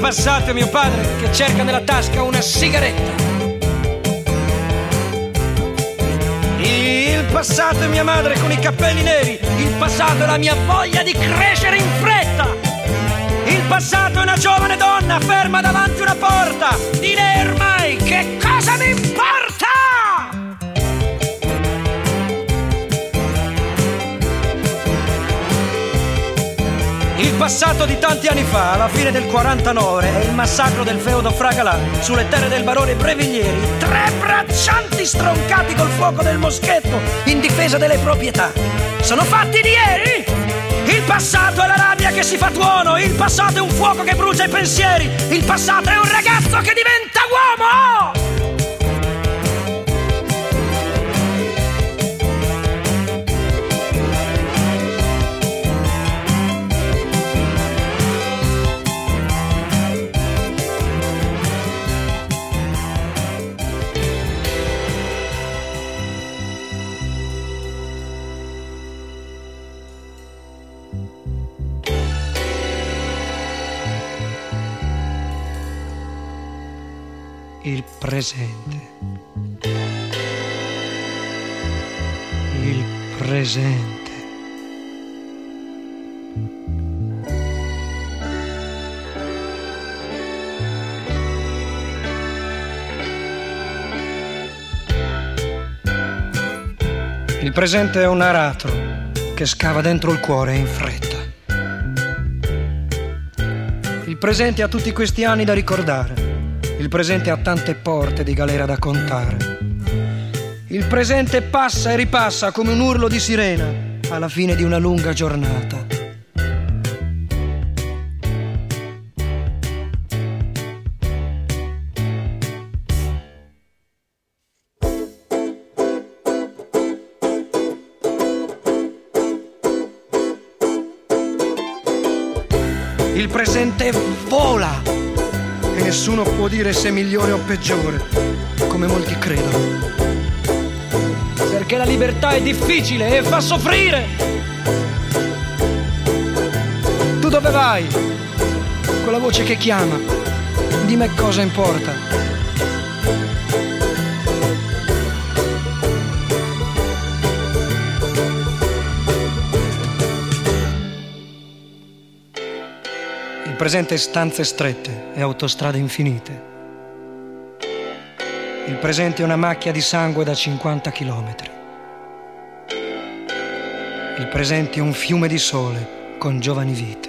passato è mio padre che cerca nella tasca una sigaretta. Il passato è mia madre con i capelli neri. Il passato è la mia voglia di crescere in fretta. Il passato è una giovane donna ferma davanti una porta. Di lei ormai che cosa mi importa? Il passato di tanti anni fa, alla fine del 49, è il massacro del feudo Fragalà sulle terre del barone Breviglieri. 3 braccianti stroncati col fuoco del moschetto in difesa delle proprietà. Sono fatti di ieri? Il passato è la rabbia che si fa tuono. Il passato è un fuoco che brucia i pensieri. Il passato è un ragazzo che diventa uomo. Il presente. Il presente. Il presente è un aratro che scava dentro il cuore in fretta. Il presente ha tutti questi anni da ricordare. Il presente ha tante porte di galera da contare. Il presente passa e ripassa come un urlo di sirena alla fine di una lunga giornata. Il presente vola e nessuno può dire se è migliore o peggiore, come molti credono. Perché la libertà è difficile e fa soffrire. Tu dove vai? Quella voce che chiama, di me cosa importa? Il presente è stanze strette e autostrade infinite. Il presente è una macchia di sangue da 50 chilometri. Il presente è un fiume di sole con giovani vite.